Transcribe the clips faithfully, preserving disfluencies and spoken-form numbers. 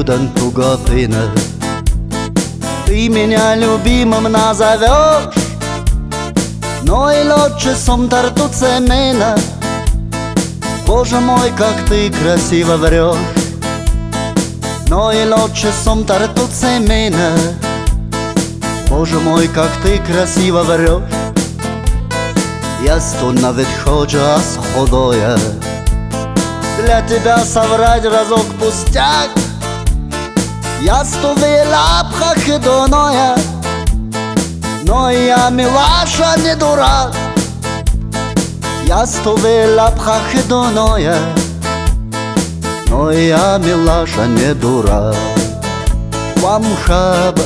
чудом тугопина. Ты меня любимым назовешь, но и лучше сом тарту цемена. Боже мой, как ты красиво врешь, но и лучше сом тарту цемена. Боже мой, как ты красиво врешь. Я сто навіть хочу, а сходоя для тебя соврать разок пустяк. Я сто вела хидоноя, но я милаша не дурак. Я сто вела хидоноя, но я милаша не дурак. Вам шаба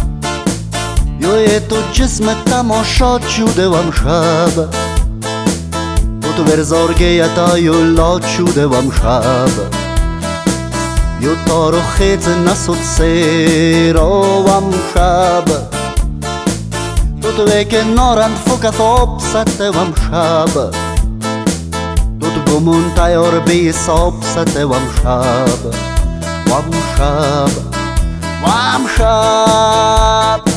Io tu cisme tamo sho čude vam šaba. Tu verzorge ja ta ju lo čude vam šaba. Ju toro hece na socero vam šaba. Tu veke noran fokat opsate vam šaba. Tu gomuntaj orbi sopsate vam šaba. Vam šaba, vam šaba.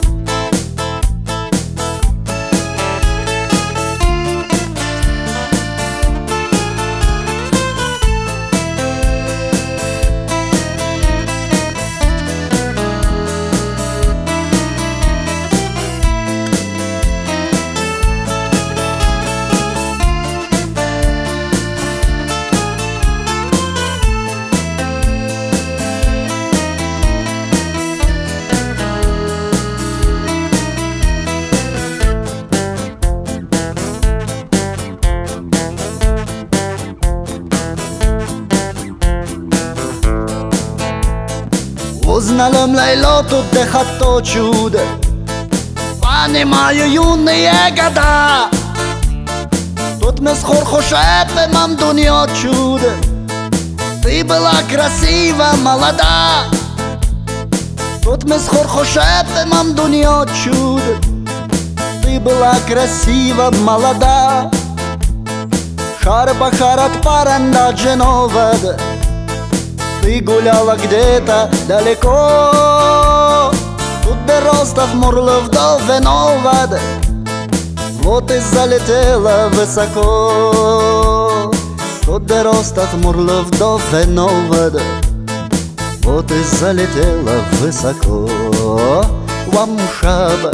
Узнала лейлоту дехато чудо, понимаю юные года. Тут мы с хорхошепе мам дуньё чудо. Ты была красива, молода. Тут мы с хорхошепе мам дуньё чудо. Ты была красива, молода. Шар-бахар от паранда дженовада. Ты гуляла где-то далеко, тут до Ростов, Мурлов до Виновада. Вот и залетела высоко, тут до Ростов, Мурлов до Виновада. Вот и залетела высоко. Вам шаба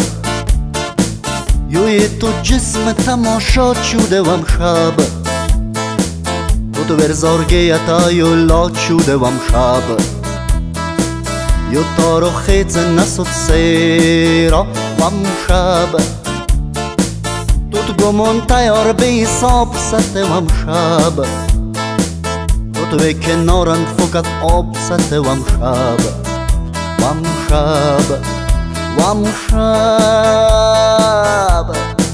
Юи тут джисме тамо шо чуде вам шаба. Tu verzorge ja ta ju lo čude vam šaba. Ju toro hece na socero vam šaba. Tut gomontaj orbi sopsate vam šaba. Tut veke noran fokat opsate vam šaba. Vam šaba, vam šaba.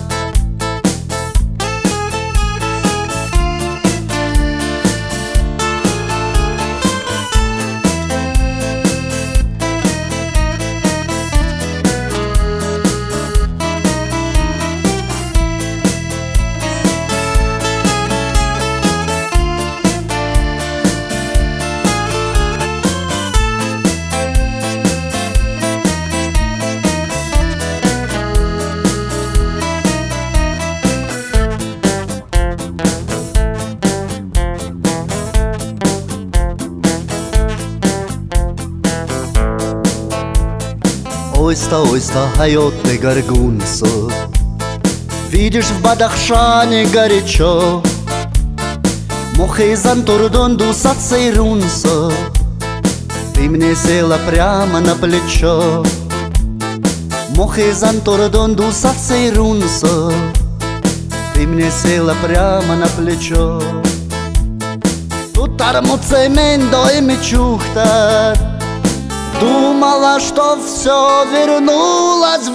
Ойста, ойста, поет ты горгунцо. Видишь, в Бадахшане горячо. Мохизан турдон дуса цейрунцо. Ты мне села прямо на плечо. Мохизан турдон дуса цейрунцо. Ты мне села прямо на плечо. Тут армуцемендо и мечухтар. Думала, что все вернулось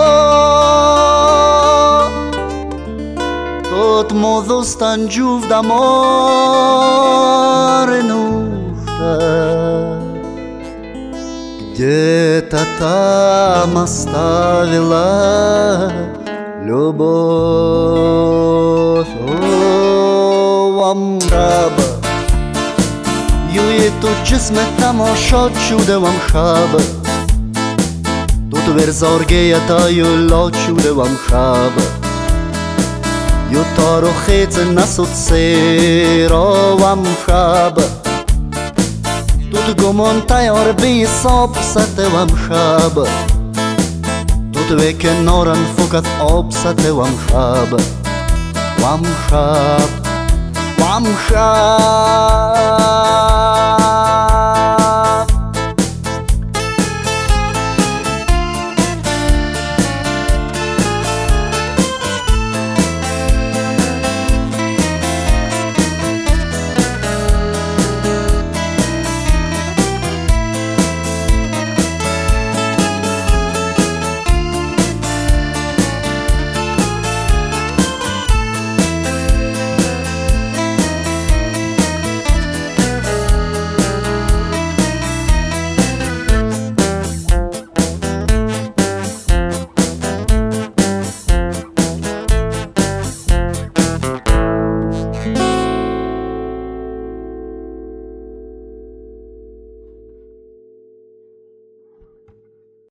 вновь. Tot modo stangiuv d'amore нужда. Где-то там оставила любовь. О, вам раба Юи тут جسم تماشا شده وم خب تو تو ورزارگه تا یو لا شده وم خب یو تارو خیت نسود سیرا وم خب تو تو گمان تیار بی ساب سته وم خب تو تو کنارن فقط آب سته وم خب وم خب وم خب